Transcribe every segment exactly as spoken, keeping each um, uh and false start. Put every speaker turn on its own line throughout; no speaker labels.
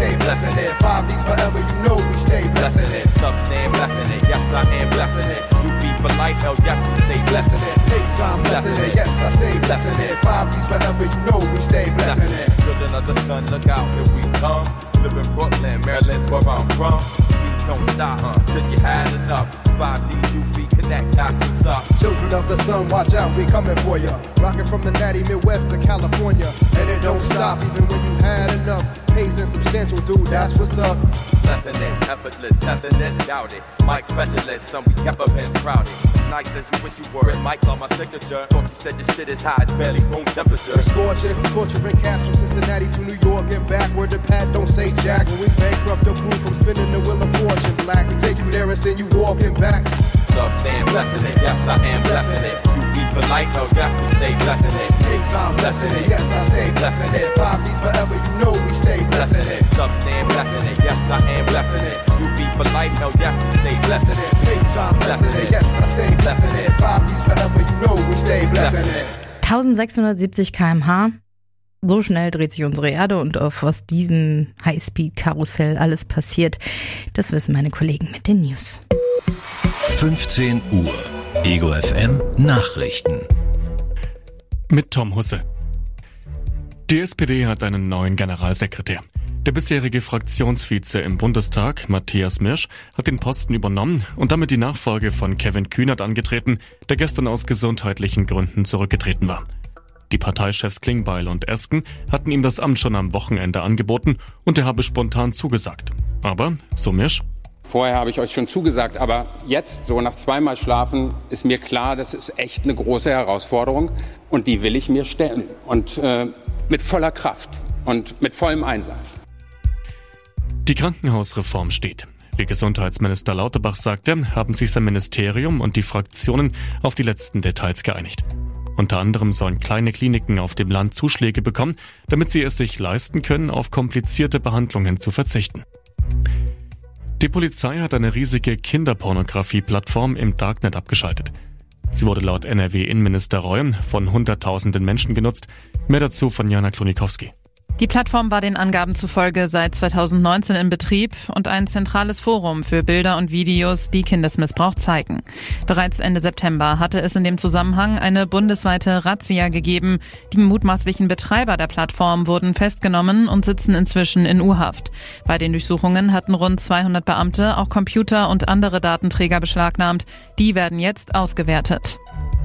stay blessing it. Five D's forever, you know we stay blessing it. Substand blessing it, yes I am blessing it. U P for life, hell yes we stay blessing it. Big time blessing it, yes I stay blessing it. Five D's forever, you know we stay blessing it. Children of the sun, look out, here we come. Live in Brooklyn, Maryland's where I'm from. We don't stop uh, till you had enough. Five D's, U V connect, that's what's up. Children of the sun, watch out, we coming for ya. Rockin' from the natty Midwest to California. And it don't stop even when you had enough. Pays and substantial, dude, that's what's up. Blessing it, effortless, testing this, doubt it. Mic specialist, some we kept up and shrouded. As nice as you wish you were, it mic's on my signature. Thought you said your shit is high, it's barely room temperature. Scorching, torturing cats from Cincinnati to New York and back. Where the pad don't say jack. When we bankrupt the crew from spinning the wheel of fortune. Black, we take you there and send you walking back. Substand blessing it, yes I am blessing it. U V for life, oh yes we stay blessing it. Big time blessing it, yes I stay blessing it. Five D's forever, you know we stay blessing it. Substand blessing it, yes I am blessing it. U V for life, oh yes we stay blessing it. Big time blessing it, yes I stay blessing it. Five D's forever, you know we stay blessing it.
eintausendsechshundertsiebzig Kilometer pro Stunde. So schnell dreht sich unsere Erde und auf was diesem Highspeed-Karussell alles passiert, das wissen meine Kollegen mit den News.
fünfzehn Uhr. Ego F M Nachrichten.
Mit Tom Husse. Die S P D hat einen neuen Generalsekretär. Der bisherige Fraktionsvize im Bundestag, Matthias Mirsch, hat den Posten übernommen und damit die Nachfolge von Kevin Kühnert angetreten, der gestern aus gesundheitlichen Gründen zurückgetreten war. Die Parteichefs Klingbeil und Esken hatten ihm das Amt schon am Wochenende angeboten und er habe spontan zugesagt. Aber, so Mirsch:
Vorher habe ich euch schon zugesagt, aber jetzt, so nach zweimal Schlafen, ist mir klar, das ist echt eine große Herausforderung und die will ich mir stellen. Und äh, mit voller Kraft und mit vollem Einsatz.
Die Krankenhausreform steht. Wie Gesundheitsminister Lauterbach sagte, haben sich sein Ministerium und die Fraktionen auf die letzten Details geeinigt. Unter anderem sollen kleine Kliniken auf dem Land Zuschläge bekommen, damit sie es sich leisten können, auf komplizierte Behandlungen zu verzichten. Die Polizei hat eine riesige Kinderpornografie-Plattform im Darknet abgeschaltet. Sie wurde laut N R W-Innenminister Reul von hunderttausenden Menschen genutzt. Mehr dazu von Jana Klonikowski.
Die Plattform war den Angaben zufolge seit zweitausendneunzehn in Betrieb und ein zentrales Forum für Bilder und Videos, die Kindesmissbrauch zeigen. Bereits Ende September hatte es in dem Zusammenhang eine bundesweite Razzia gegeben. Die mutmaßlichen Betreiber der Plattform wurden festgenommen und sitzen inzwischen in U-Haft. Bei den Durchsuchungen hatten rund zweihundert Beamte auch Computer und andere Datenträger beschlagnahmt. Die werden jetzt ausgewertet.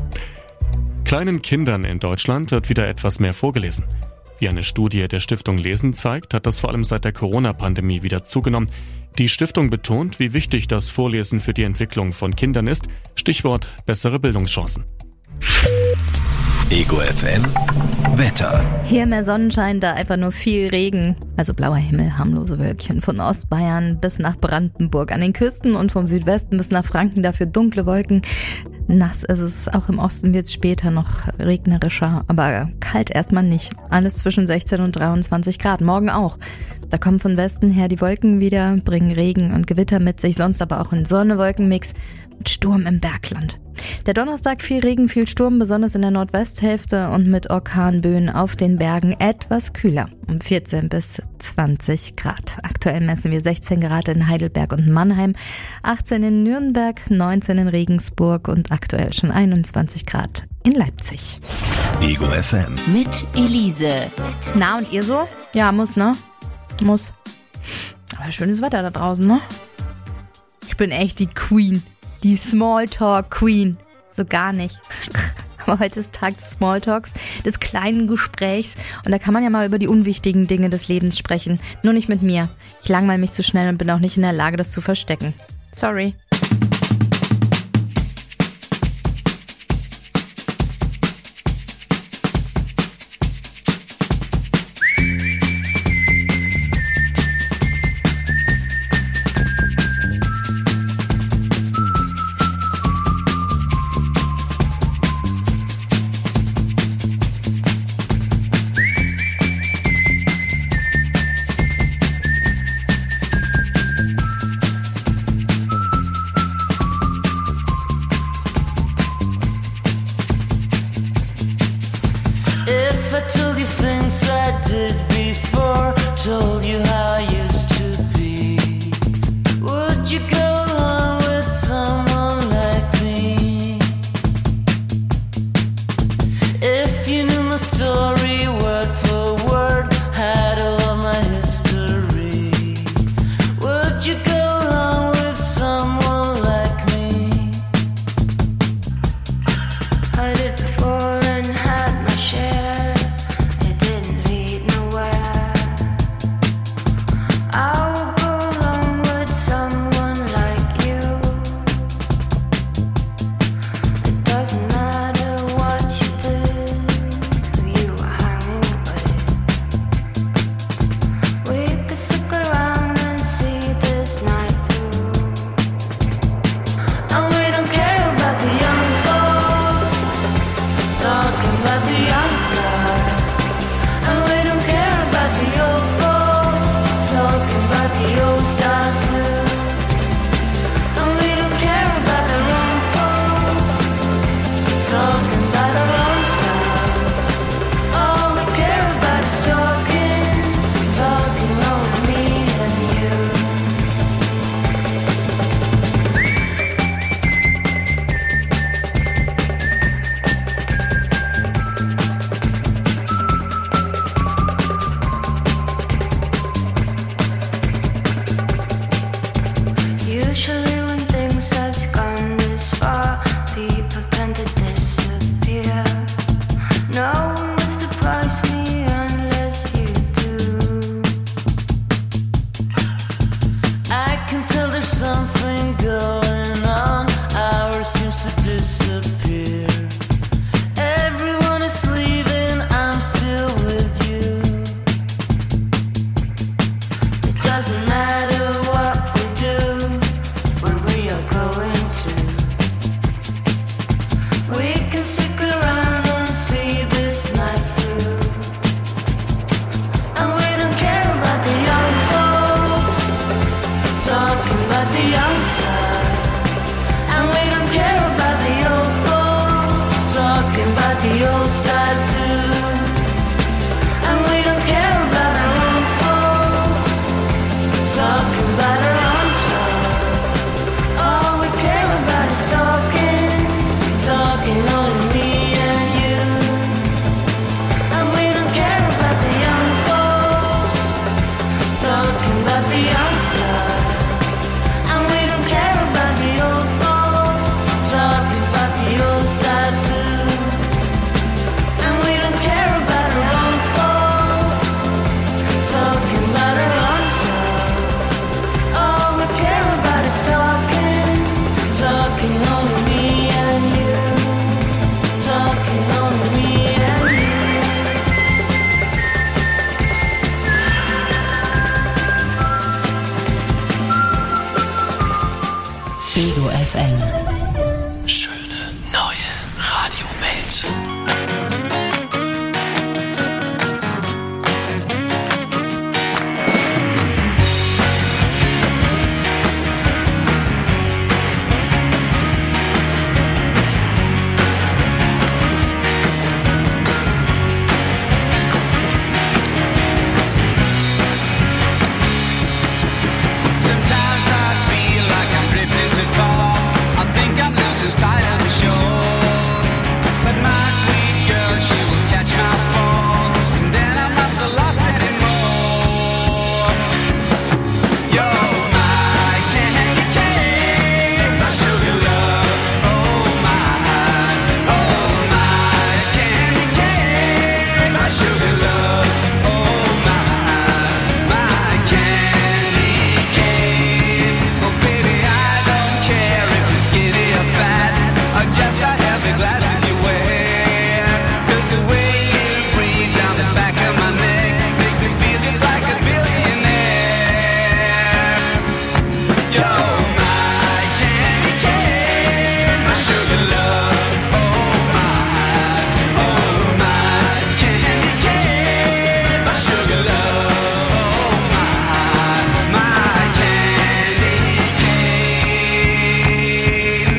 Kleinen Kindern in Deutschland wird wieder etwas mehr vorgelesen. Wie eine Studie der Stiftung Lesen zeigt, hat das vor allem seit der Corona-Pandemie wieder zugenommen. Die Stiftung betont, wie wichtig das Vorlesen für die Entwicklung von Kindern ist. Stichwort bessere Bildungschancen.
Ego F M Wetter.
Hier mehr Sonnenschein, da einfach nur viel Regen. Also blauer Himmel, harmlose Wölkchen. Von Ostbayern bis nach Brandenburg an den Küsten und vom Südwesten bis nach Franken dafür dunkle Wolken. Nass ist es, auch im Osten wird es später noch regnerischer, aber kalt erstmal nicht. Alles zwischen sechzehn und dreiundzwanzig Grad, morgen auch. Da kommen von Westen her die Wolken wieder, bringen Regen und Gewitter mit sich, sonst aber auch ein Sonne-Wolken-Mix mit Sturm im Bergland. Der Donnerstag viel Regen, viel Sturm, besonders in der Nordwesthälfte und mit Orkanböen auf den Bergen etwas kühler, um vierzehn bis zwanzig Grad. Aktuell messen wir sechzehn Grad in Heidelberg und Mannheim, achtzehn in Nürnberg, neunzehn in Regensburg und aktuell schon einundzwanzig Grad in Leipzig.
Ego F M
mit Elise.
Na, und ihr so? Ja, muss, ne? Muss. Aber schönes Wetter da draußen, ne? Ich bin echt die Queen. Die Smalltalk Queen. So gar nicht. Aber heute ist Tag des Smalltalks, des kleinen Gesprächs. Und da kann man ja mal über die unwichtigen Dinge des Lebens sprechen. Nur nicht mit mir. Ich langweile mich zu schnell und bin auch nicht in der Lage, das zu verstecken. Sorry.
doesn't matter what we do, where we are going to. We can stick around and see this night through. And we don't care about the young folks talking about the young side. And we don't care about the old folks talking about the old style too. And we don't care about our own folks talking about our own stuff. All we care about is talking, talking only me and you. And we don't care about the young folks talking about the young stuff. And we don't care about the old folks talking about the old style too. And we don't care about our own folks talking about our own stuff. All we care about is talking, talking only me and you. Talking only me and you.
Ego F M.
Schöne neue Radiowelt.
Sometimes I feel like I'm drifting too far. I think I'm losing sight of the shore. But my sweet girl, she will catch my fall, and then I'm not so lost anymore. You're my candy cane, my sugar love. Oh my, oh my candy cane, my sugar love. Oh my, my candy cane. Oh baby, I don't care if you're skinny or fat, or just a heavy glasses you wear. 'Cause the way you breathe down the back of my neck makes me feel just like a billionaire. You're my candy cane, my sugar love. Oh my, oh my candy cane, my sugar love. Oh my, my candy cane.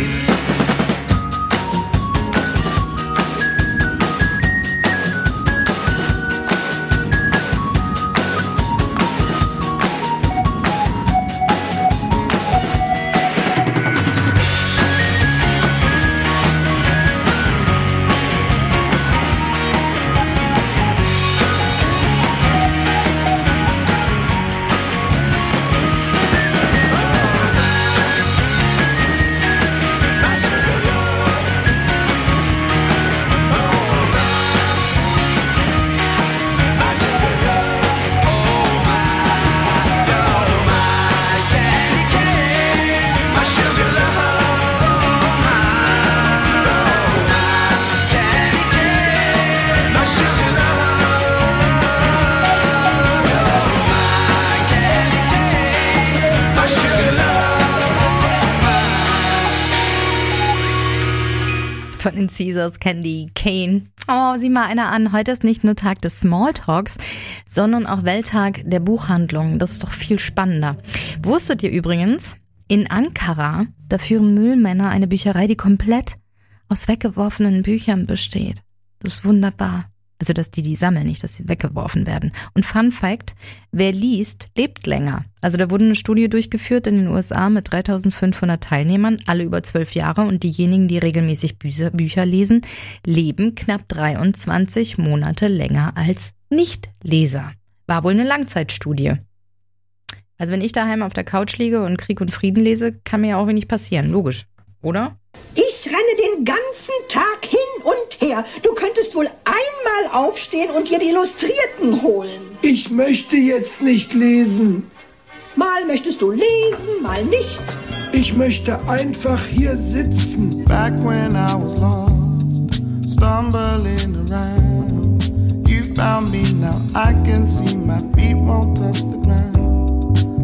Von den Caesars, Candy Cane. Oh, sieh mal einer an. Heute ist nicht nur Tag des Smalltalks, sondern auch Welttag der Buchhandlung. Das ist doch viel spannender. Wusstet ihr übrigens, in Ankara, da führen Müllmänner eine Bücherei, die komplett aus weggeworfenen Büchern besteht. Das ist wunderbar. Also, dass die die sammeln, nicht, dass sie weggeworfen werden. Und Fun Fact, wer liest, lebt länger. Also da wurde eine Studie durchgeführt in den U S A mit dreitausendfünfhundert Teilnehmern, alle über zwölf Jahre. Und diejenigen, die regelmäßig Bücher, Bücher lesen, leben knapp dreiundzwanzig Monate länger als Nichtleser. War wohl eine Langzeitstudie. Also wenn ich daheim auf der Couch liege und Krieg und Frieden lese, kann mir ja auch wenig passieren. Logisch, oder?
Ich renne den ganzen Tag hin und her. Du könntest wohl einmal aufstehen und dir die Illustrierten holen.
Ich möchte jetzt nicht lesen.
Mal möchtest du lesen, mal nicht.
Ich möchte einfach hier sitzen.
Back when I was lost, stumbling around. You found me, now I can see my feet won't touch the ground.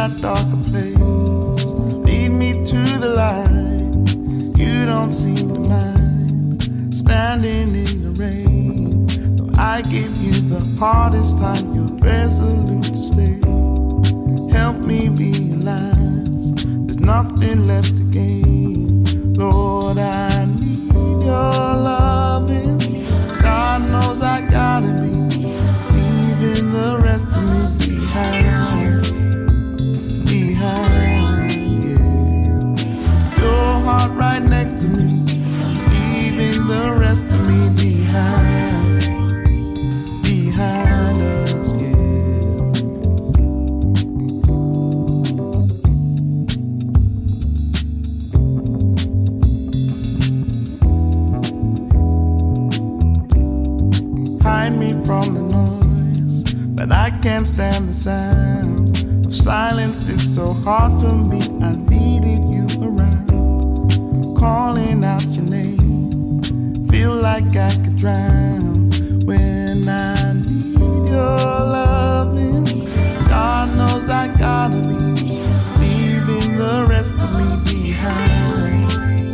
that darker place. Lead me to the light. You don't seem to mind standing in the rain. Though I give you the hardest time, you're resolute to stay. Help me realize there's nothing left to gain. Lord, I need your loving. God knows I gotta be leaving the rest of me behind, behind, yeah. Your heart right next to me, leaving the rest of me behind, behind us, yeah. Hide me from the noise, but I can't stand the sound of silence. It's so hard for me, I needed you around. Calling out your name, feel like I could drown when I need your loving. God knows I gotta be leaving the rest of me behind,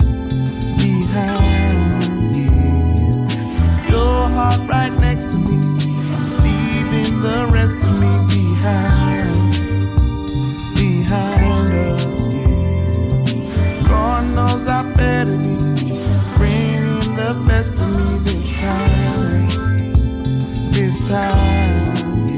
behind, yeah. Your heart right next to me, leaving the rest of me behind, behind us, yeah. God knows I better be bringing the best of me this time, this time, yeah.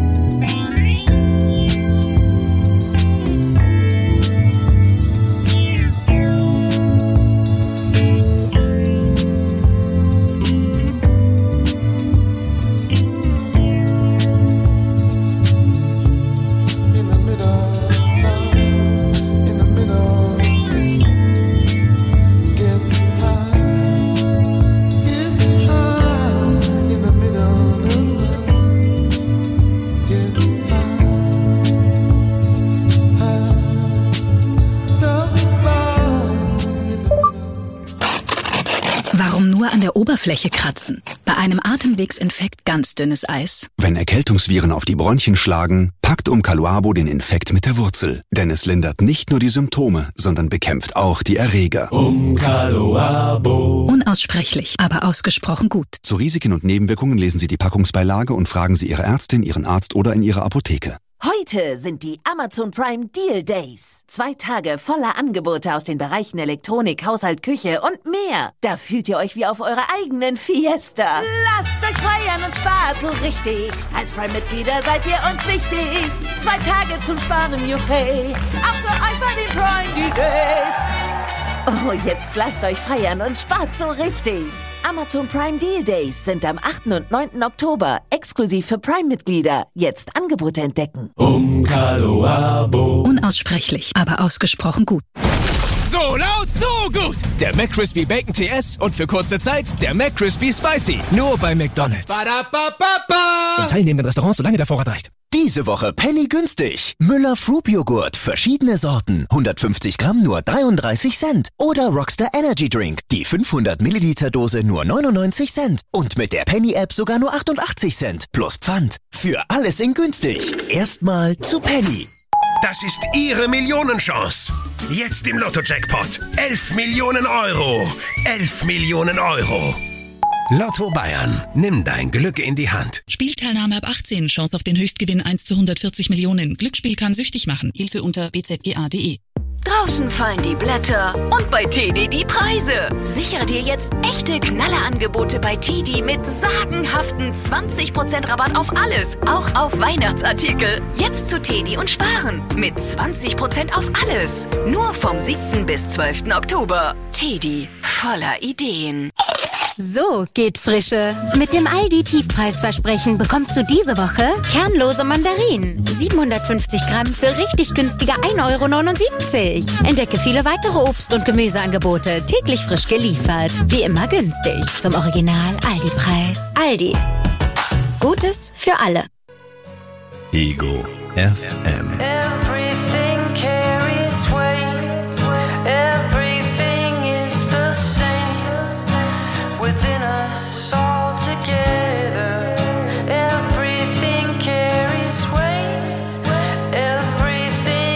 Warum nur an der Oberfläche kratzen? Bei einem Atemwegsinfekt ganz dünnes Eis.
Wenn Erkältungsviren auf die Bronchien schlagen, packt Umcaluabo den Infekt mit der Wurzel. Denn es lindert nicht nur die Symptome, sondern bekämpft auch die Erreger.
Umcaluabo. Unaussprechlich, aber ausgesprochen gut.
Zu Risiken und Nebenwirkungen lesen Sie die Packungsbeilage und fragen Sie Ihre Ärztin, Ihren Arzt oder in Ihrer Apotheke.
Heute sind die Amazon Prime Deal Days. Zwei Tage voller Angebote aus den Bereichen Elektronik, Haushalt, Küche und mehr. Da fühlt ihr euch wie auf eurer eigenen Fiesta. Lasst euch feiern und spart so richtig. Als Prime-Mitglieder seid ihr uns wichtig. Zwei Tage zum Sparen, juchey. Auch für euch bei den Prime Deal Days. Oh, jetzt lasst euch feiern und spart so richtig. Amazon Prime Deal Days sind am achten und neunten Oktober exklusiv für Prime-Mitglieder. Jetzt Angebote entdecken.
Umcaluabo. Unaussprechlich, aber ausgesprochen gut.
So laut, so gut! Der McCrispy Bacon T S und für kurze Zeit der McCrispy Spicy. Nur bei McDonald's.
Ba-da-ba-ba-ba.
In teilnehmenden Restaurants, solange der Vorrat reicht.
Diese Woche Penny günstig. Müller Fruit Joghurt, verschiedene Sorten, hundertfünfzig Gramm nur dreiunddreißig Cent. Oder Rockstar Energy Drink, die fünfhundert Milliliter Dose nur neunundneunzig Cent. Und mit der Penny App sogar nur achtundachtzig Cent. Plus Pfand. Für alles in günstig. Erstmal zu Penny.
Das ist Ihre Millionenchance. Jetzt im Lotto-Jackpot. elf Millionen Euro. elf Millionen Euro. Lotto Bayern. Nimm dein Glück in die Hand.
Spielteilnahme ab achtzehn. Chance auf den Höchstgewinn eins zu hundertvierzig Millionen. Glücksspiel kann süchtig machen. Hilfe unter b z g a punkt d e.
Draußen fallen die Blätter und bei Teddy die Preise. Sichere dir jetzt echte Knallerangebote bei Teddy mit sagenhaften zwanzig Prozent Rabatt auf alles, auch auf Weihnachtsartikel. Jetzt zu Teddy und sparen mit zwanzig Prozent auf alles. Nur vom siebten bis zwölften Oktober. Teddy, voller Ideen.
So geht Frische. Mit dem Aldi-Tiefpreisversprechen bekommst du diese Woche kernlose Mandarinen. siebenhundertfünfzig Gramm für richtig günstige ein Euro neunundsiebzig. Entdecke viele weitere Obst- und Gemüseangebote, täglich frisch geliefert. Wie immer günstig. Zum Original Aldi-Preis. Aldi. Gutes für alle.
Ego F M.
Everything carries weight. Everything is the same. Within us all together, everything carries weight. Everything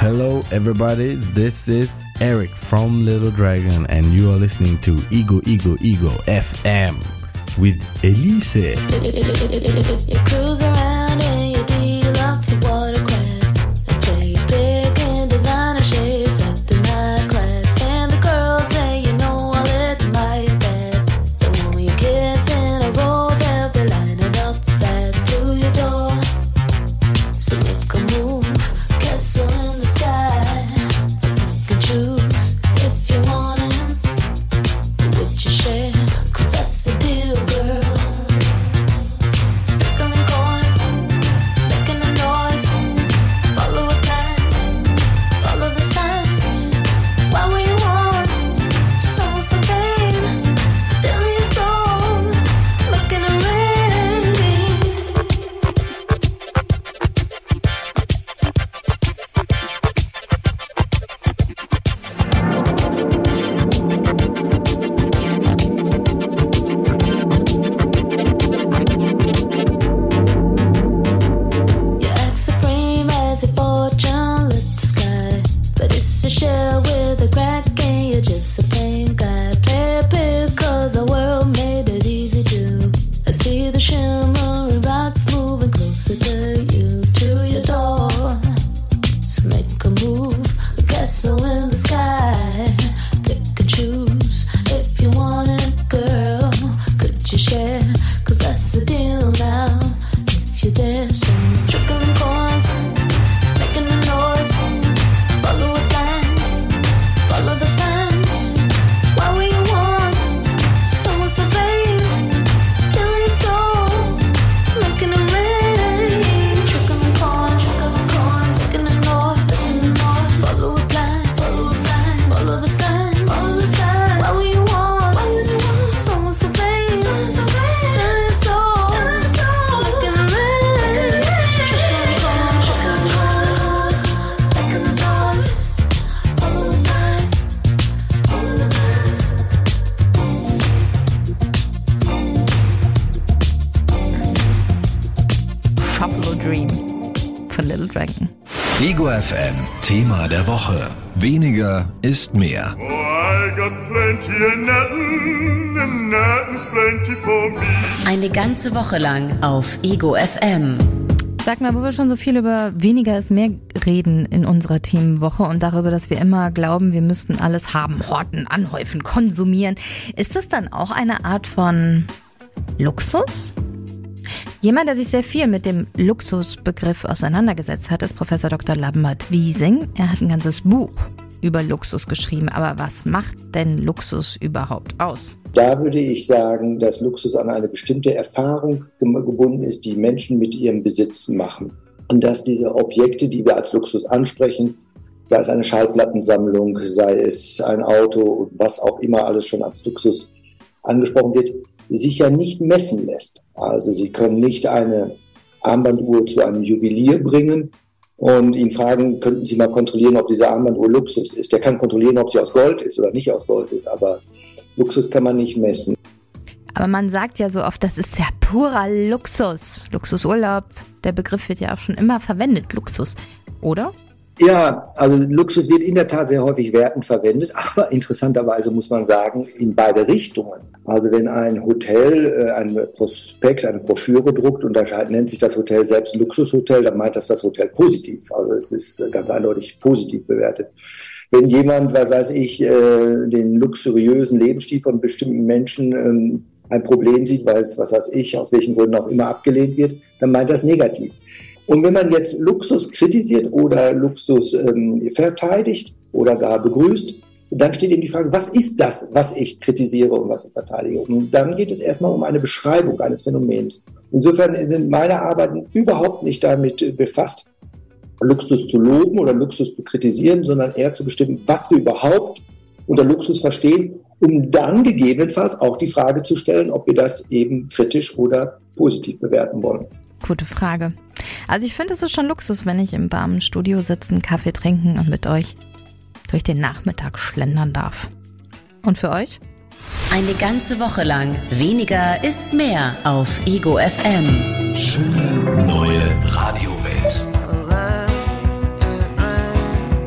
Hello everybody, this is Eric from Little Dragon and you are listening to Ego Ego Ego F M with Elise.
You cruise around and you do lots of watercraft and play big in designer shades at the night class. And the girls say, you know, I let them like that. And when your kids in a row, they'll be lining up fast to your door. So make a move, castle in the sky. You can choose if you want it, what you share, 'cause that's the deal, girl.
Ego F M, Thema der Woche. Weniger ist mehr.
Oh, I got plenty of nothing, and nothing's plenty for me.
Eine ganze Woche lang auf Ego F M.
Sag mal, wo wir schon so viel über weniger ist mehr reden in unserer Themenwoche und darüber, dass wir immer glauben, wir müssten alles haben, horten, anhäufen, konsumieren. Ist das dann auch eine Art von Luxus? Jemand, der sich sehr viel mit dem Luxusbegriff auseinandergesetzt hat, ist Professor Doktor Lambert Wiesing. Er hat ein ganzes Buch über Luxus geschrieben. Aber was macht denn Luxus überhaupt aus?
Da würde ich sagen, dass Luxus an eine bestimmte Erfahrung gebunden ist, die Menschen mit ihrem Besitz machen. Und dass diese Objekte, die wir als Luxus ansprechen, sei es eine Schallplattensammlung, sei es ein Auto, was auch immer alles schon als Luxus angesprochen wird, sich ja nicht messen lässt. Also Sie können nicht eine Armbanduhr zu einem Juwelier bringen und ihn fragen, könnten Sie mal kontrollieren, ob diese Armbanduhr Luxus ist. Der kann kontrollieren, ob sie aus Gold ist oder nicht aus Gold ist, aber Luxus kann man nicht messen.
Aber man sagt ja so oft, das ist ja purer Luxus. Luxusurlaub, der Begriff wird ja auch schon immer verwendet, Luxus, oder?
Ja, also Luxus wird in der Tat sehr häufig wertend verwendet, aber interessanterweise muss man sagen, in beide Richtungen. Also wenn ein Hotel äh, ein Prospekt, eine Broschüre druckt und da nennt sich das Hotel selbst Luxushotel, dann meint das das Hotel positiv. Also es ist ganz eindeutig positiv bewertet. Wenn jemand, was weiß ich, äh, den luxuriösen Lebensstil von bestimmten Menschen ähm, ein Problem sieht, weil es, was weiß ich, aus welchen Gründen auch immer abgelehnt wird, dann meint das negativ. Und wenn man jetzt Luxus kritisiert oder Luxus ähm, verteidigt oder gar begrüßt, dann steht eben die Frage, was ist das, was ich kritisiere und was ich verteidige? Und dann geht es erstmal um eine Beschreibung eines Phänomens. Insofern sind meine Arbeiten überhaupt nicht damit befasst, Luxus zu loben oder Luxus zu kritisieren, sondern eher zu bestimmen, was wir überhaupt unter Luxus verstehen, um dann gegebenenfalls auch die Frage zu stellen, ob wir das eben kritisch oder positiv bewerten wollen.
Gute Frage. Also ich finde, es ist schon Luxus, wenn ich im warmen Studio sitzen, Kaffee trinken und mit euch durch den Nachmittag schlendern darf. Und für euch?
Eine ganze Woche lang weniger ist mehr auf Ego F M.
Schöne neue Radiowelt.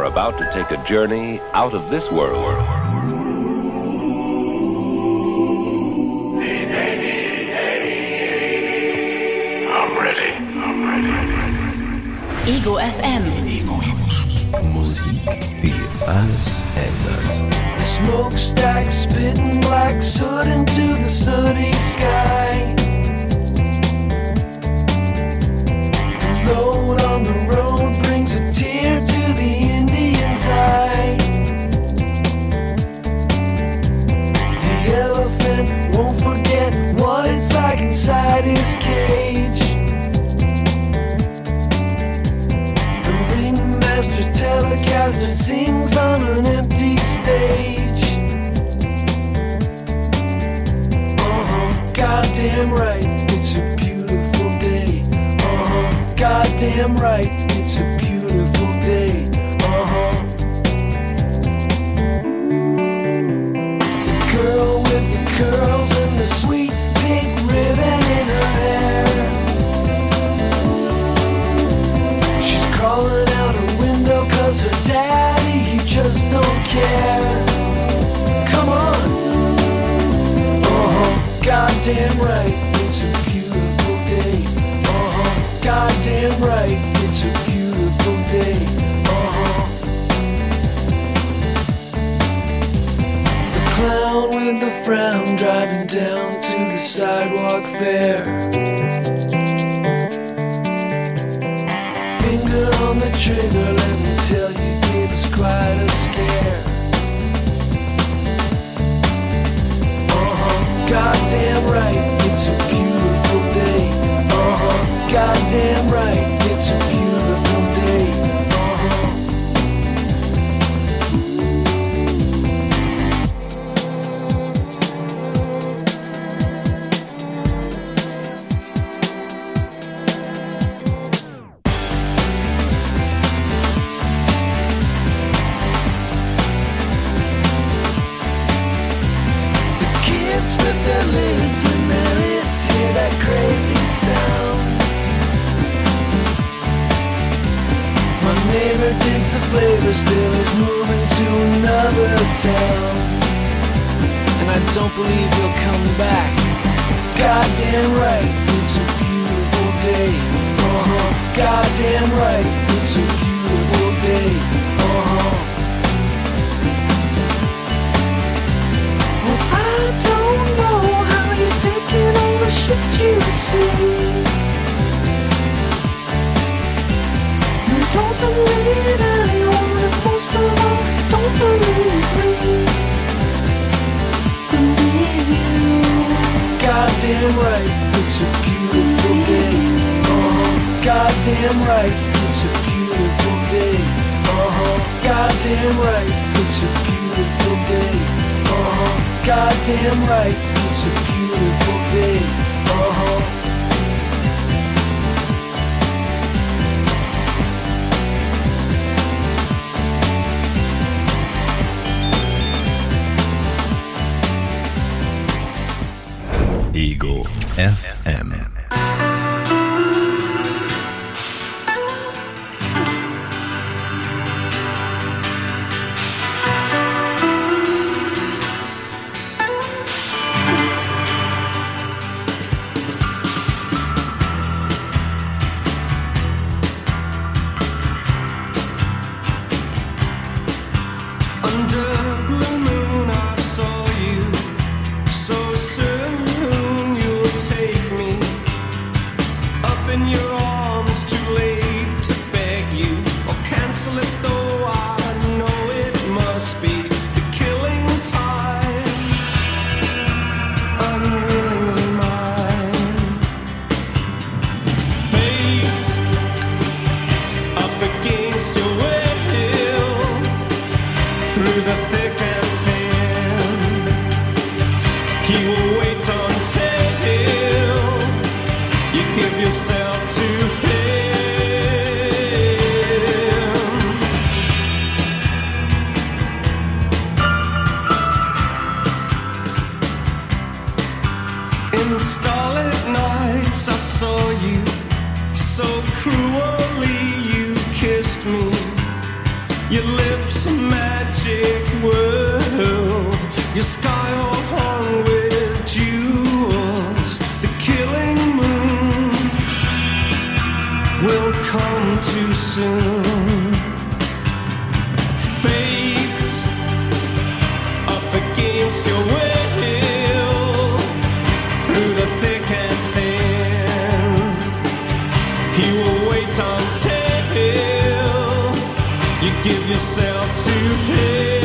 about to take a journey out of this world.
Hey, baby, hey, I'm ready, I'm ready.
Ego F M.
Ego F M.
Musik, die alles ändert.
The smokestack spitting black soot into the sooty sky. The load on the road brings a tear to the Indian's eye. The elephant won't forget what it's like inside his cage. The ringmaster's telecaster sings on an empty stage. Uh-huh, goddamn right, it's a beautiful day. Uh-huh, goddamn right, it's a beautiful day. Uh-huh. The girl with the curls and the sweet pink ribbon in her hair. She's crawling out her window cause her daddy, he just don't care. Come on. Uh-huh, goddamn right, it's a beautiful day. Uh-huh, goddamn right, it's a beautiful day. Uh-huh. The clown with the frown driving down to the sidewalk fair. Finger on the trigger, let me tell you, gave us quite a scare. Uh-huh, goddamn right, it's a beautiful day. Uh-huh, goddamn right, it's a beautiful day. Uh-huh. The kids with their lids when their lids hear that crazy sound. My neighbor digs the flavor, still is moving to another town. And I don't believe he'll come back. Goddamn right, it's a beautiful day. Uh-huh, goddamn right, it's a beautiful day. Uh-huh. Well, I don't know how you're taking all the shit you see. Don't believe anyone, and most of all, don't believe me. Believe you. Goddamn right, it's a beautiful day. Uh-huh, goddamn right, it's a beautiful day. Uh-huh, goddamn right, it's a beautiful day. Uh-huh, goddamn right, it's a beautiful day. Uh-huh.
Ego F M.
Under blue moon I saw you. So soon you'll take me up in your arms. Too late to beg you or cancel it, though I know it must be the killing time. Unwillingly mine. Fate up against your will. Through the thick and thin, he will wait until you give yourself to him. In the starlit nights I saw you, so cruelly you kissed me.
Your lips a magic world. Your sky all hung with jewels. The killing moon will come too soon. Fate up against your will. Through the thick and thin, he will wait until you give yourself to him.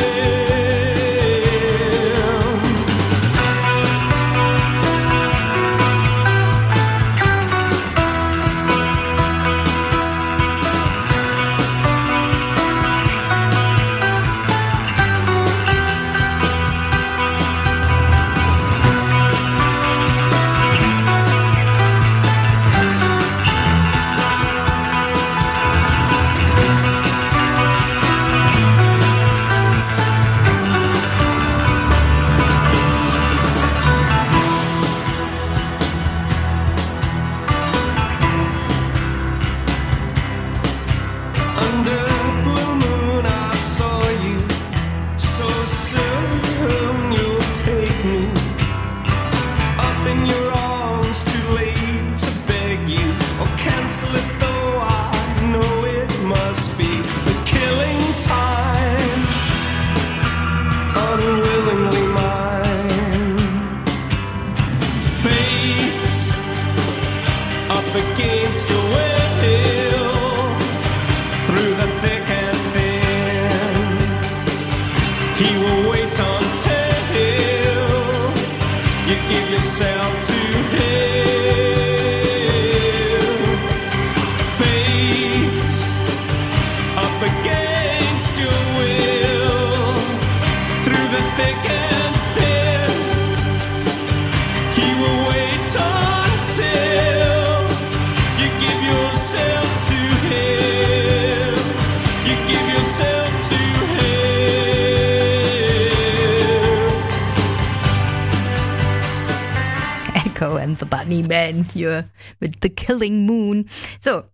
And the Bunnymen hier mit The Killing Moon. So,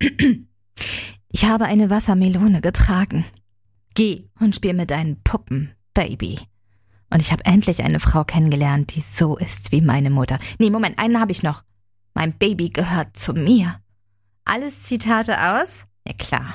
ich habe eine Wassermelone getragen. Geh und spiel mit deinen Puppen, Baby. Und ich habe endlich eine Frau kennengelernt, die so ist wie meine Mutter. Nee, Moment, einen habe ich noch. Mein Baby gehört zu mir. Alles Zitate aus? Ja, klar.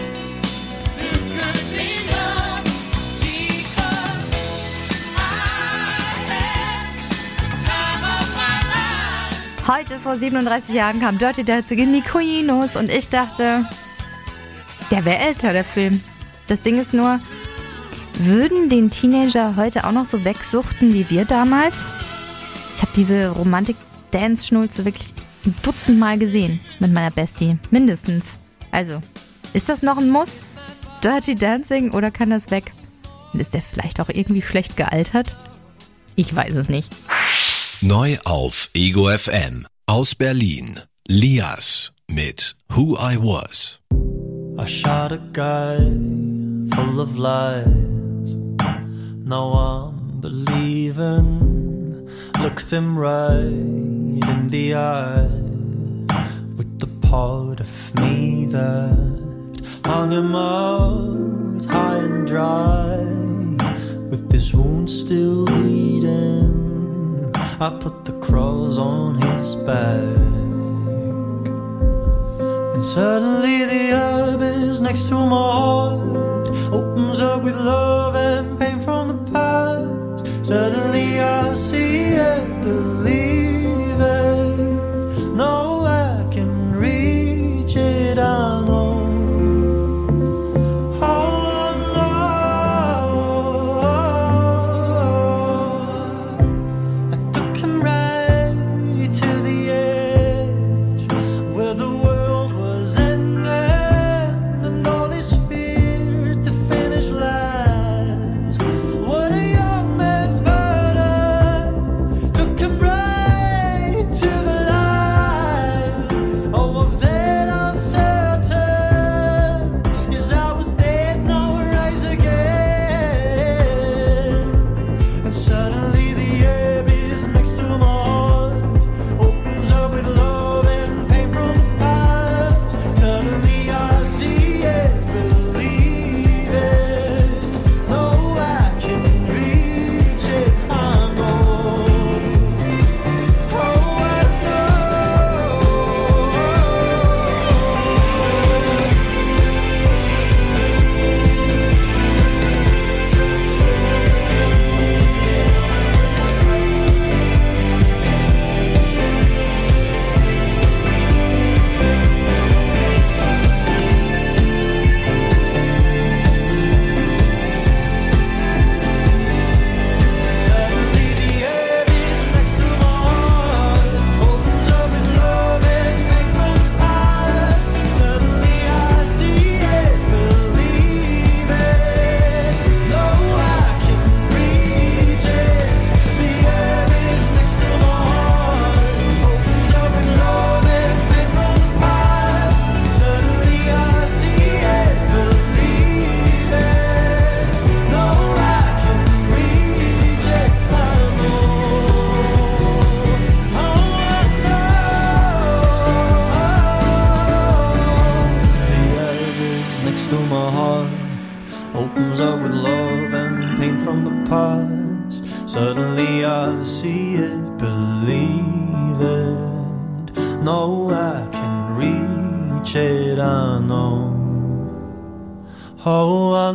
Heute vor siebenunddreißig Jahren kam Dirty Dancing in die Kinos und ich dachte, der wäre älter, der Film. Das Ding ist nur, würden den Teenager heute auch noch so wegsuchten wie wir damals? Ich habe diese Romantik-Dance-Schnulze wirklich ein Dutzend Mal gesehen mit meiner Bestie, mindestens. Also, ist das noch ein Muss? Dirty Dancing oder kann das weg? Und ist der vielleicht auch irgendwie schlecht gealtert? Ich weiß es nicht.
Neu auf Ego F M aus Berlin. Lias mit Who I Was.
I shot a guy full of lies. Now I'm believing. Looked him right in the eye with the part of me that hung him out high and dry. With this wound still bleeding, I put the cross on his back. And suddenly the abyss next to my heart opens up with love and pain from the past. Suddenly I see it, believe it. No, I can reach it, I know. opens up with love and pain from the past. Suddenly I see it, believe it. No, I can reach it, I know. Oh, I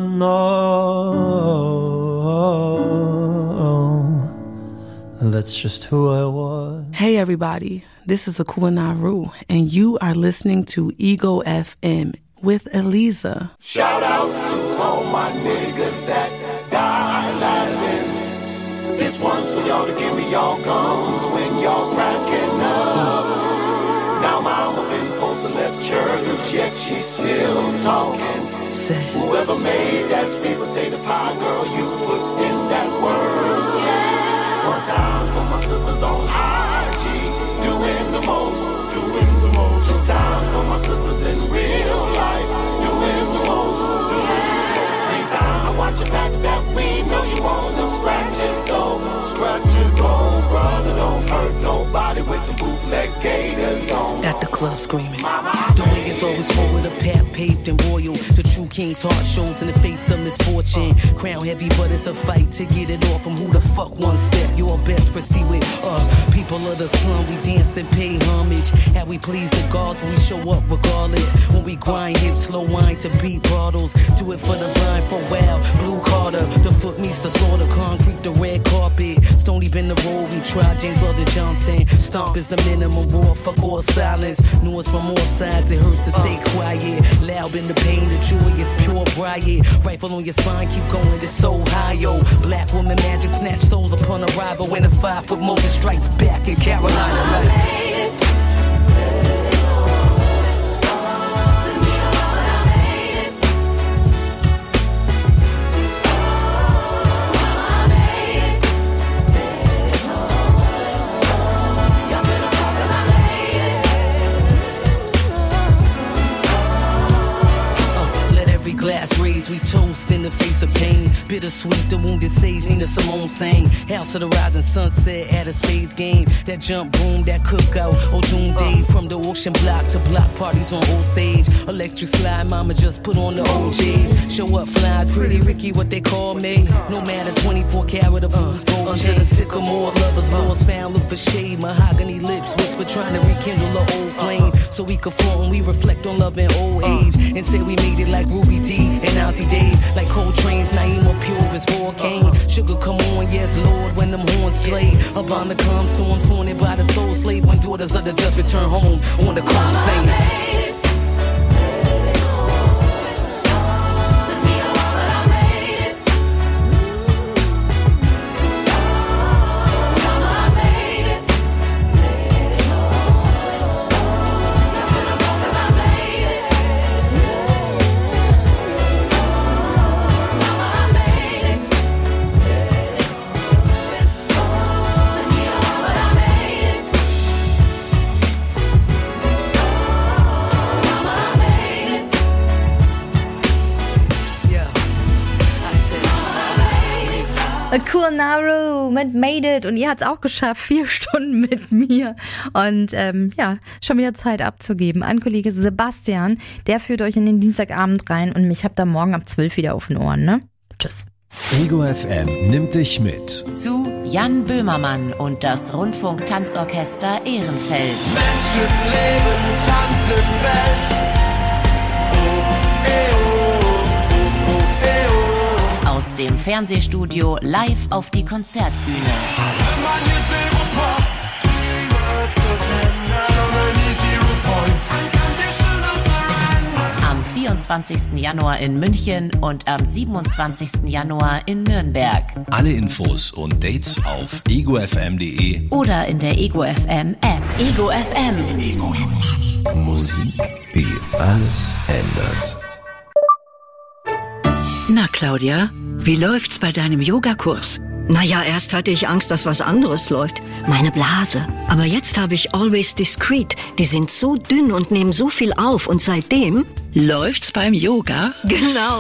know. That's just who I was.
Hey everybody, this is Akua Naru, and you are listening to Ego F M with Eliza.
Shout out to all my niggas that die laughing. This one's for y'all to give me y'all guns when y'all cracking up. Now mama been posted left church, yet she's still talking.
Say.
Whoever made that sweet potato pie, girl, you put in that work. Yeah. One time for my sisters on I G, doing the most, doing the most. Two times for my sisters in real life, doing the most, doing the most. Three times I watch your back that we know you wanna scratch it, though. Scratch it, go, brother, don't hurt nobody with the bootleg gators on.
At the club screaming. The way it's always forward, a path paved and royal. The true king's heart shows in the face of misfortune. Crown heavy, but it's a fight to get it off from who the fuck one step. Your best proceed with, uh, people of the sun, we dance and pay homage. How we please the gods when we show up regardless. When we grind, hit slow wine to beat bottles. Do it for the vine, for wow, Blue Carter. The foot meets the sword of concrete, the red carpet. Stony been the road, we try, James Brother Johnson. Stomp is the minimum roar, fuck all silence. Noise from all sides, it hurts to stay quiet. Loud in the pain, the joy is pure riot. Rifle on your spine, keep going, it's so high, yo. Black woman magic, snatch souls upon arrival. When a five foot Moses strikes back in Carolina. Right? Glass raised, we toast in the face of pain. Bittersweet, the wounded sage, Nina Simone sang. House of the rising sunset at a spades game. That jump boom, that cookout, O'Doom Day. From the auction block to block parties on Osage. Electric slide, mama just put on the O Js. Show up flies, pretty Ricky, what they call me. No matter twenty-four karat of fools, gold under the sycamore, lovers lost, found, look for shade. Mahogany lips, whisper trying to rekindle the old flame. So we can flow and we reflect on love in old age. And say we made it like Ruby D and Ozzy Dave, like Coltrane's Naima Pure as Volcane. Sugar come on, yes Lord, when them horns play. Upon the calm storms, haunted by the soul slave. When daughters of the dust return home on the coast saying.
Akua Naru mit Made It und ihr hat's auch geschafft, vier Stunden mit mir und ähm, ja, schon wieder Zeit abzugeben an Kollege Sebastian, der führt euch in den Dienstagabend rein und mich habt ihr morgen ab zwölf wieder auf den Ohren, ne? Tschüss.
Ego F M nimmt dich mit
zu Jan Böhmermann und das Rundfunk-Tanzorchester Ehrenfeld.
Menschen leben, tanzen, Welt.
Aus dem Fernsehstudio live auf die Konzertbühne. Am vierundzwanzigsten Januar in München und am siebenundzwanzigsten Januar in Nürnberg.
Alle Infos und Dates auf ego f m punkt d e
oder in der Ego F M App. Ego F M.
Ego F M. Musik, die alles ändert.
Na, Claudia, wie läuft's bei deinem Yogakurs? Naja, erst hatte ich Angst, dass was anderes läuft. Meine Blase. Aber jetzt habe ich Always Discreet. Die sind so dünn und nehmen so viel auf. Und seitdem läuft's beim Yoga. Genau.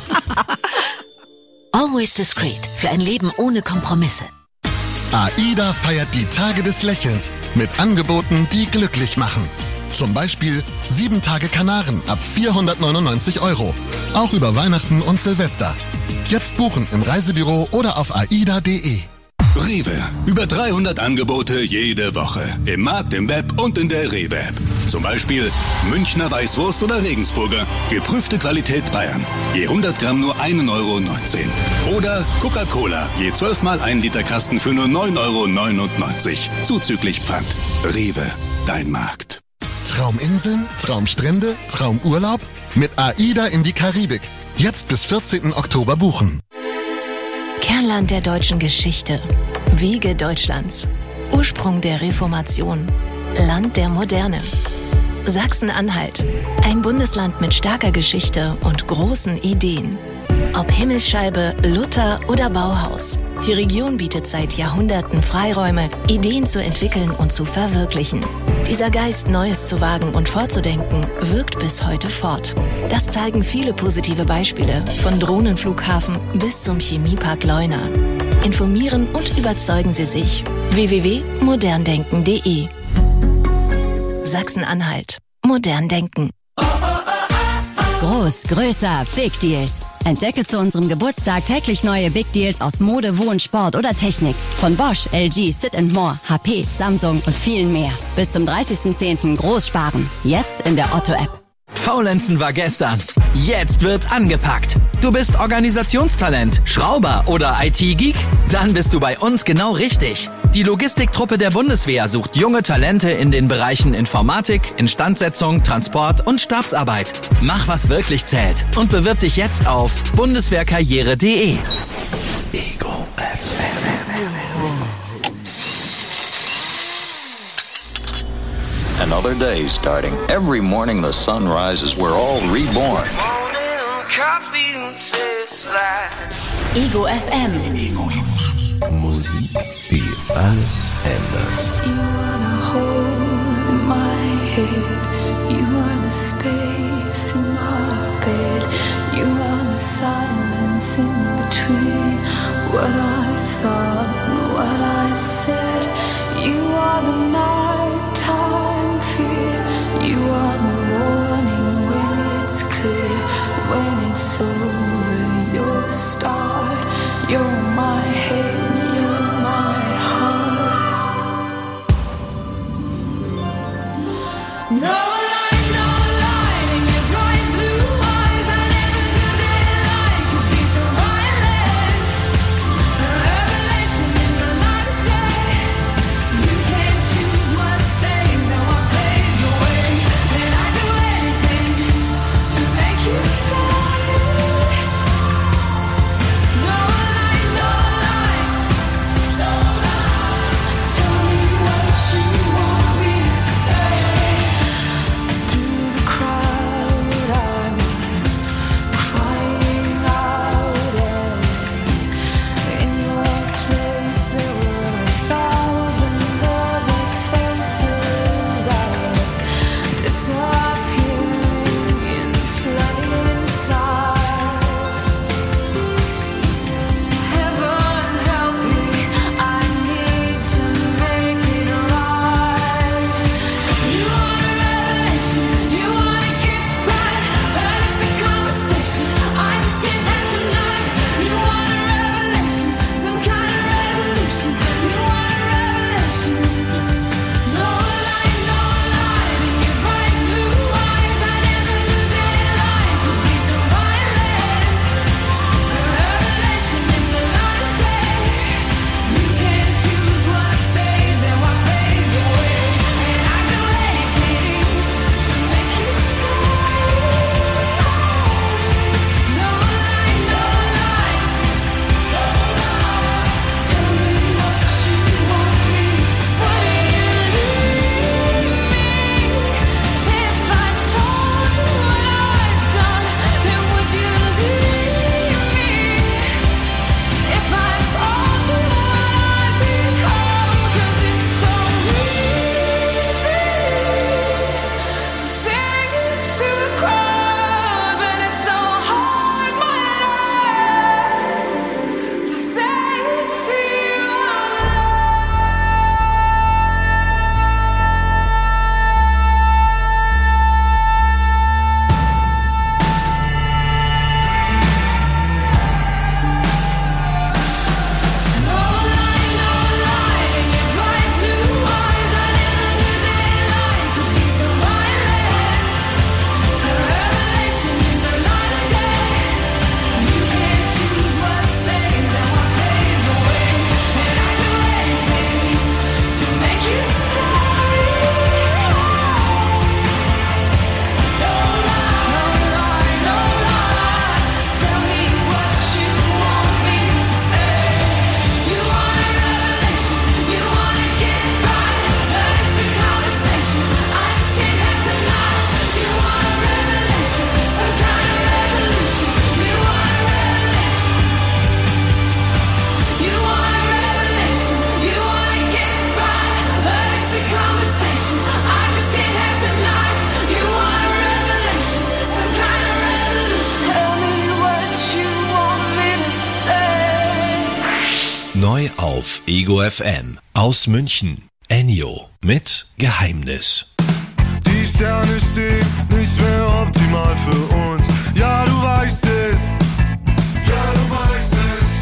Always Discreet. Für ein Leben ohne Kompromisse.
AIDA feiert die Tage des Lächelns mit Angeboten, die glücklich machen.
Zum Beispiel sieben Tage Kanaren ab vierhundertneunundneunzig Euro. Auch über Weihnachten und Silvester. Jetzt buchen im Reisebüro oder auf aida punkt de.
Rewe. Über dreihundert Angebote jede Woche. Im Markt, im Web und in der Rewe-App. Zum Beispiel Münchner Weißwurst oder Regensburger. Geprüfte Qualität Bayern. Je hundert Gramm nur ein Euro neunzehn. Oder Coca-Cola. Je zwölf mal ein Liter Kasten für nur neun Euro neunundneunzig. Zuzüglich Pfand. Rewe. Dein Markt.
Trauminseln, Traumstrände, Traumurlaub? Mit AIDA in die Karibik. Jetzt bis vierzehnten Oktober buchen.
Kernland der deutschen Geschichte. Wiege Deutschlands. Ursprung der Reformation. Land der Moderne. Sachsen-Anhalt. Ein Bundesland mit starker Geschichte und großen Ideen. Ob Himmelsscheibe, Luther oder Bauhaus. Die Region bietet seit Jahrhunderten Freiräume, Ideen zu entwickeln und zu verwirklichen. Dieser Geist, Neues zu wagen und fortzudenken, wirkt bis heute fort. Das zeigen viele positive Beispiele, von Drohnenflughafen bis zum Chemiepark Leuna. Informieren und überzeugen Sie sich. w w w punkt modern denken punkt de. Sachsen-Anhalt. Modern denken.
Groß, größer, Big Deals. Entdecke zu unserem Geburtstag täglich neue Big Deals aus Mode, Wohn, Sport oder Technik. Von Bosch, L G, Sit and More, H P, Samsung und vielen mehr. Bis zum dreißigsten zehnten groß sparen. Jetzt in der Otto-App.
Faulenzen war gestern. Jetzt wird angepackt. Du bist Organisationstalent, Schrauber oder I T-Geek? Dann bist du bei uns genau richtig. Die Logistiktruppe der Bundeswehr sucht junge Talente in den Bereichen Informatik, Instandsetzung, Transport und Stabsarbeit. Mach, was wirklich zählt und bewirb dich jetzt auf bundeswehrkarriere punkt de.
Ego F M.
Another day starting. Every morning the sun rises, we're all reborn.
Ego F M.
Musik, die alles ändert.
You are the hole in my head. You are the space in my bed. You are the silence in between what I thought and what I said. You are the nighttime fear. You are the morning when it's clear. When it's over, you're the start. You're my head, you're my heart. No. No line,
Neu auf Ego F M. Aus München. Ennio mit Geheimnis.
Die Sterne stehen nicht mehr optimal für uns. Ja, du weißt es. Ja, du weißt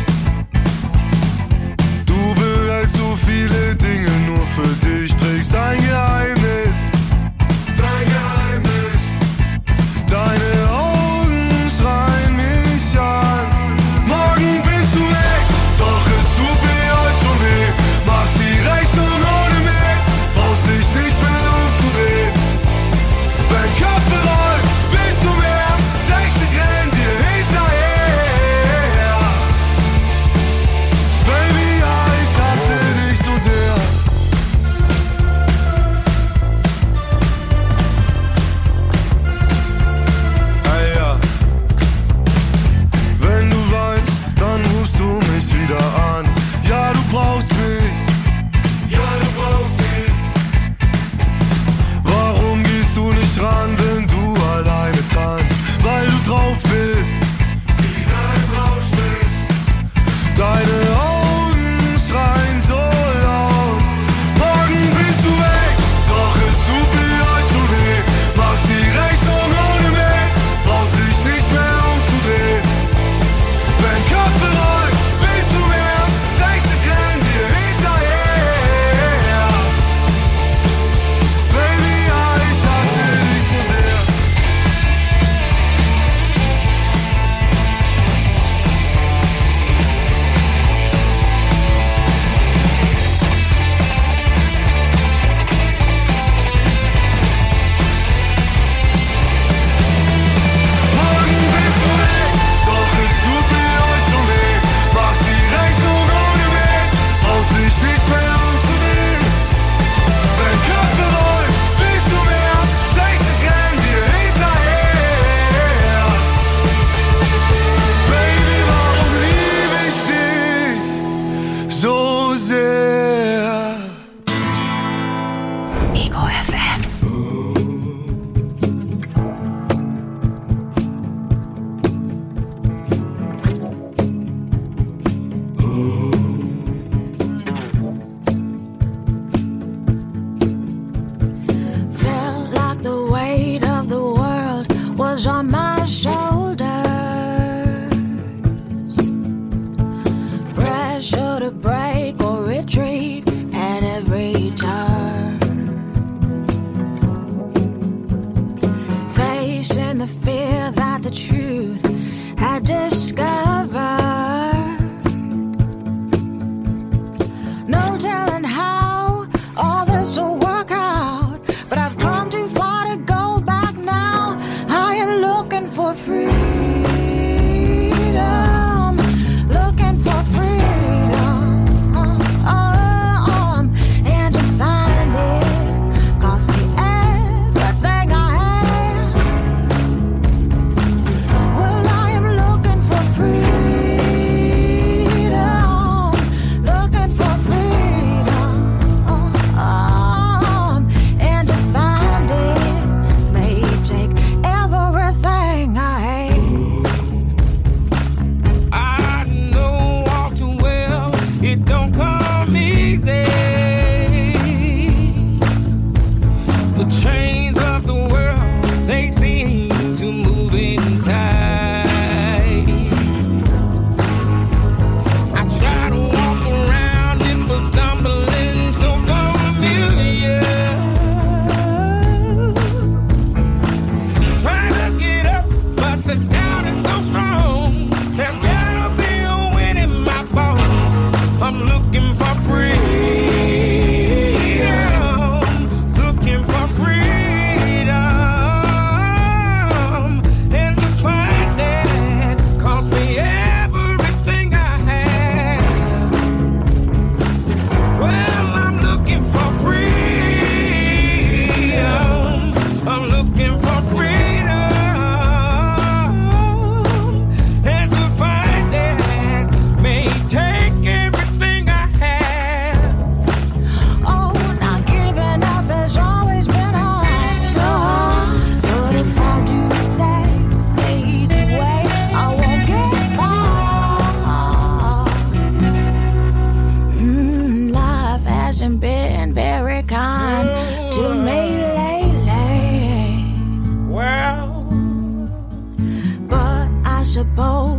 es. Du behältst so viele Dinge nur für dich, trägst ein Geheimnis. Dein Geheimnis. Deine Augen schreien mich an. Morgen bist du weg, doch es tut mir heute schon weh. Machst die Rechnung ohne mich, brauchst dich nicht mehr umzudrehen. Wenn Köpfe rollen, willst du mehr, denkst ich renn dir hinterher.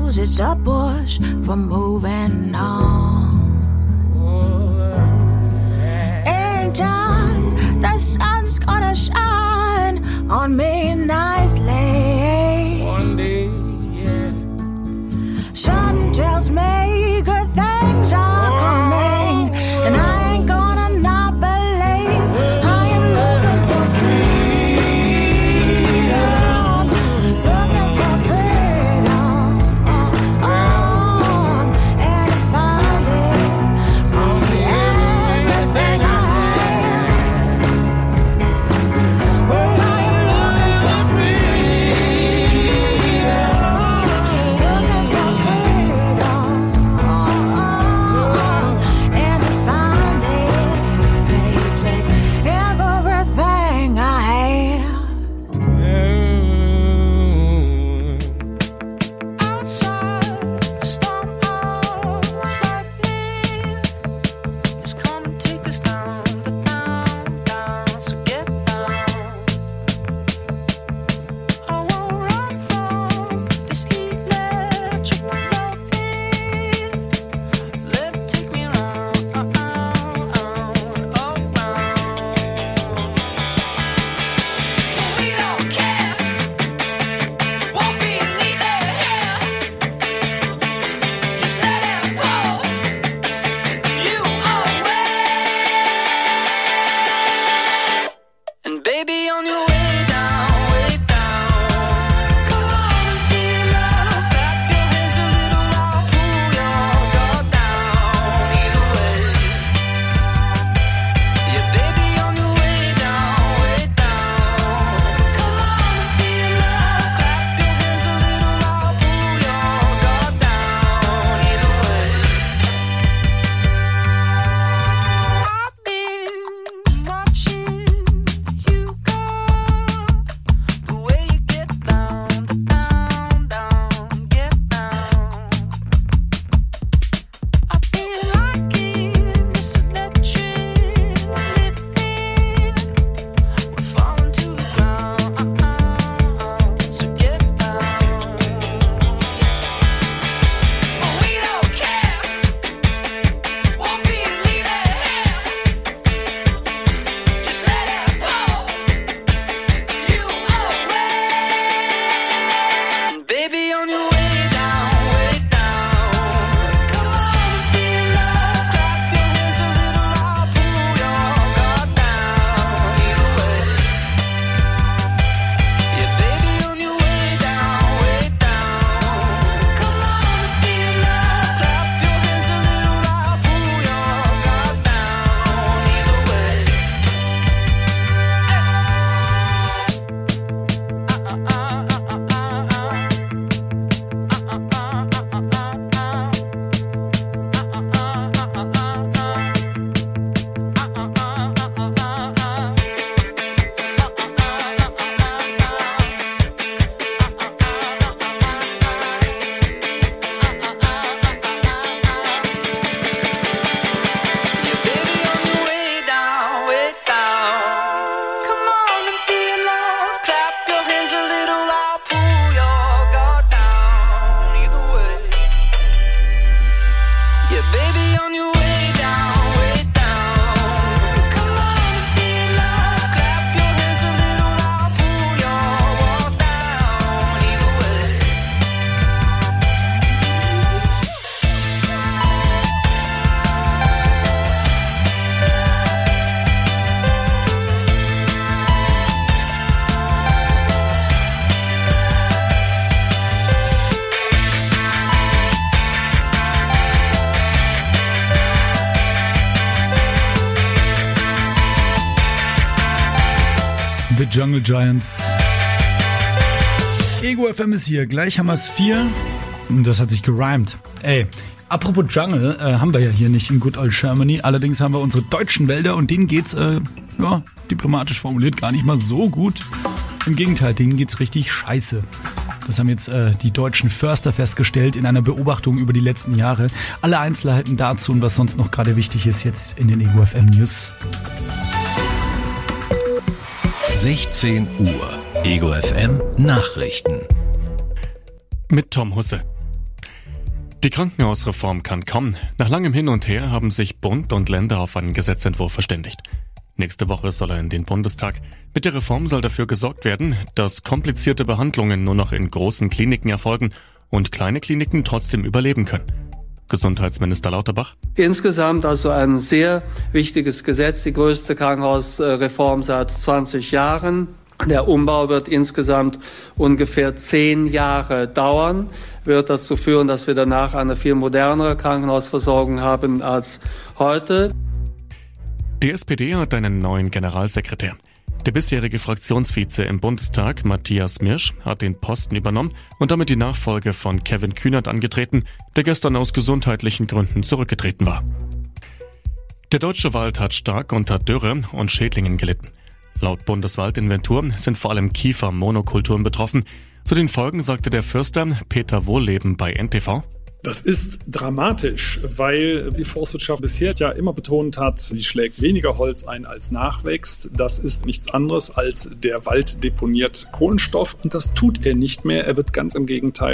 knows it's a push from moving on. In time, the sun's gonna shine on me nicely. One day, yeah. Something tells me good things are coming, and I ain't gonna not believe. I am looking for freedom, looking for freedom, oh, oh, and I found it, cost me everything I had. Well, I am looking for freedom, looking for freedom, oh, oh, and I found it. May you take everything I have. Outside, a storm of lightning is come and take us down, but down, down, so get down. I won't run from this electric lightning. Let it take me round, uh, uh, uh, oh, round. We don't care, won't be leaving here. Just let it roll, you away. And baby, on your way down, way down, come on and feel love. Clap your hands a little, I'll pull your guard down. Either way, yeah, baby, on your way down, way down, come on and feel love. Clap your hands a little, I'll pull your guard down. Either way, I've been watching you go, the way you get down, the down, down, get down. I've been liking this electric living. We're falling to the ground, uh, uh, so get down. But we don't care, won't be leaving here. Just let it roll, you away. And baby, on your way down, way down, come on and feel love. Clap your hands a little, I'll pull your guard down. Either way, yeah, baby, on your way down, way down, come on and feel love. Clap your hands a little, I'll pull your guard down. Either way, uh, uh, uh, uh, uh, uh,
The Jungle Giants. Ego F M ist hier, gleich haben wir es vier. Und das hat sich gerimt. Ey, apropos Jungle, äh, haben wir ja hier nicht in Good Old Germany. Allerdings haben wir unsere deutschen Wälder und denen geht's, äh, ja, diplomatisch formuliert, gar nicht mal so gut. Im Gegenteil, denen geht's richtig scheiße. Das haben jetzt äh, die deutschen Förster festgestellt in einer Beobachtung über die letzten Jahre. Alle Einzelheiten dazu und was sonst noch gerade wichtig ist, jetzt in den Ego F M News.
sechzehn Uhr. Ego F M Nachrichten.
Mit Tom Husse. Die Krankenhausreform kann kommen. Nach langem Hin und Her haben sich Bund und Länder auf einen Gesetzentwurf verständigt. Nächste Woche soll er in den Bundestag. Mit der Reform soll dafür gesorgt werden, dass komplizierte Behandlungen nur noch in großen Kliniken erfolgen und kleine Kliniken trotzdem überleben können. Gesundheitsminister Lauterbach.
Insgesamt also ein sehr wichtiges Gesetz, die größte Krankenhausreform seit zwanzig Jahren. Der Umbau wird insgesamt ungefähr zehn Jahre dauern, wird dazu führen, dass wir danach eine viel modernere Krankenhausversorgung haben als heute.
Die S P D hat einen neuen Generalsekretär. Der bisherige Fraktionsvize im Bundestag, Matthias Mirsch, hat den Posten übernommen und damit die Nachfolge von Kevin Kühnert angetreten, der gestern aus gesundheitlichen Gründen zurückgetreten war. Der deutsche Wald hat stark unter Dürre und Schädlingen gelitten. Laut Bundeswaldinventur sind vor allem Kiefermonokulturen betroffen. Zu den Folgen sagte der Förster Peter Wohlleben bei N T V.
Das ist dramatisch, weil die Forstwirtschaft bisher ja immer betont hat, sie schlägt weniger Holz ein, als nachwächst. Das ist nichts anderes als der Wald deponiert Kohlenstoff und das tut er nicht mehr. Er wird ganz im Gegenteil